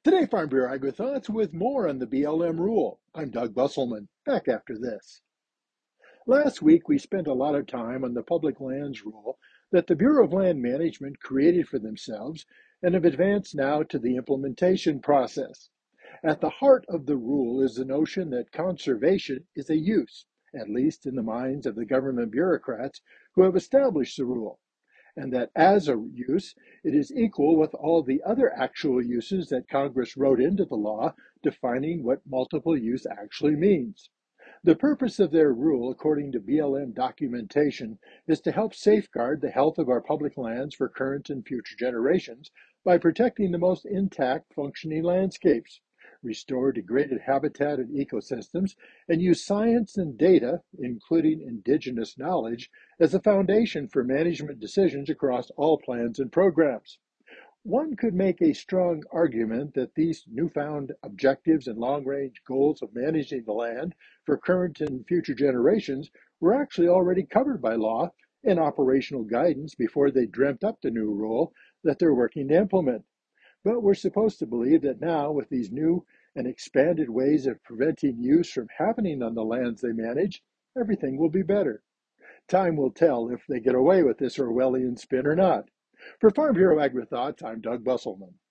Today, Farm Bureau Agri-Thoughts with more on the BLM rule. I'm Doug Busselman, back after this. Last week, we spent a lot of time on the public lands rule that the Bureau of Land Management created for themselves and have advanced now to the implementation process. At the heart of the rule is the notion that conservation is a use, at least in the minds of the government bureaucrats who have established the rule, and that as a use, it is equal with all the other actual uses that Congress wrote into the law defining what multiple use actually means. The purpose of their rule, according to BLM documentation, is to help safeguard the health of our public lands for current and future generations by protecting the most intact functioning landscapes, restore degraded habitat and ecosystems, and use science and data, including indigenous knowledge, as a foundation for management decisions across all plans and programs. One could make a strong argument that these newfound objectives and long range goals of managing the land for current and future generations were actually already covered by law and operational guidance before they dreamt up the new rule that they're working to implement. But we're supposed to believe that now, with these new and expanded ways of preventing use from happening on the lands they manage, everything will be better. Time will tell if they get away with this Orwellian spin or not. For Farm Bureau Agri-Thoughts, I'm Doug Busselman.